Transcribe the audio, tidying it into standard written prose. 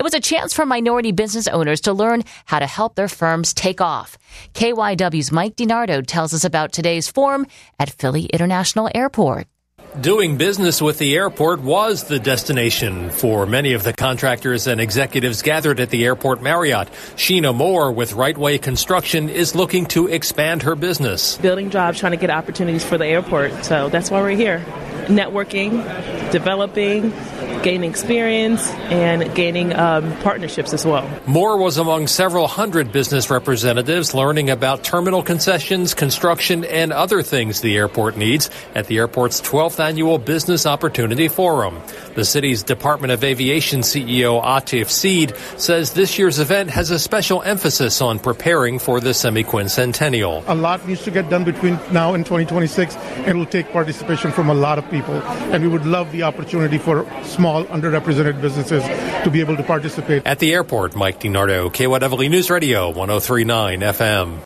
was a chance for minority business owners to learn how to help their firms take off. KYW's Mike DiNardo tells us about today's forum at Philly International Airport. Doing business with the airport was the destination for many of the contractors and executives gathered at the Airport Marriott. Sheena Moore with Right Way Construction is looking to expand her business. Building jobs, trying to get opportunities for the airport. So that's why we're here. Networking, developing, gaining experience, and gaining partnerships as well. Moore was among several hundred business representatives learning about terminal concessions, construction, and other things the airport needs at the airport's 12th annual Business Opportunity Forum. The city's Department of Aviation CEO Atif Seed says this year's event has a special emphasis on preparing for the semi-quincentennial. A lot needs to get done between now and 2026, and it will take participation from a lot of people. And we would love the opportunity for small, underrepresented businesses to be able to participate. At the airport, Mike DiNardo, KYW News Radio, 103.9 FM.